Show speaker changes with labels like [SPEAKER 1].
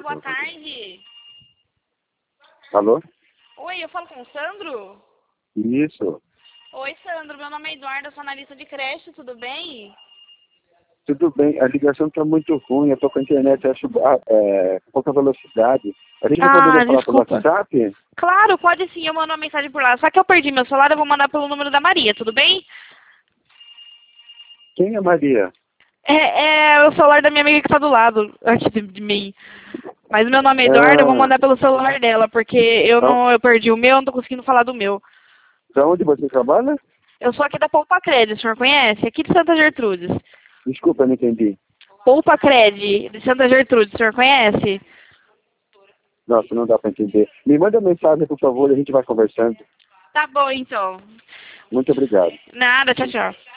[SPEAKER 1] boa tarde.
[SPEAKER 2] Alô?
[SPEAKER 1] Oi, eu falo com o Sandro?
[SPEAKER 2] Isso.
[SPEAKER 1] Oi, Sandro, meu nome é Eduardo, eu sou analista de creche, tudo bem?
[SPEAKER 2] Tudo bem, a ligação está muito ruim, eu estou com a internet com pouca velocidade. A gente não poderia falar pelo
[SPEAKER 1] Desculpa.
[SPEAKER 2] WhatsApp?
[SPEAKER 1] Claro, pode sim, eu mando uma mensagem por lá. Só que eu perdi meu celular, eu vou mandar pelo número da Maria, tudo bem?
[SPEAKER 2] Quem é Maria?
[SPEAKER 1] É o celular da minha amiga que tá do lado, aqui de mim. Mas meu nome é Eduardo, eu vou
[SPEAKER 2] Ah,
[SPEAKER 1] mandar pelo celular dela, porque
[SPEAKER 2] então,
[SPEAKER 1] eu perdi o meu, não tô conseguindo falar do meu.
[SPEAKER 2] da onde você trabalha?
[SPEAKER 1] Eu sou aqui da Poupa Cred, o senhor conhece? Aqui de Santa Gertrudes.
[SPEAKER 2] Desculpa, eu não entendi.
[SPEAKER 1] Poupa Cred, de Santa Gertrudes, o senhor conhece?
[SPEAKER 2] Nossa, não dá para entender. Me manda mensagem, por favor, a gente vai conversando.
[SPEAKER 1] Tá bom, então.
[SPEAKER 2] Muito obrigado.
[SPEAKER 1] Nada, tchau, tchau.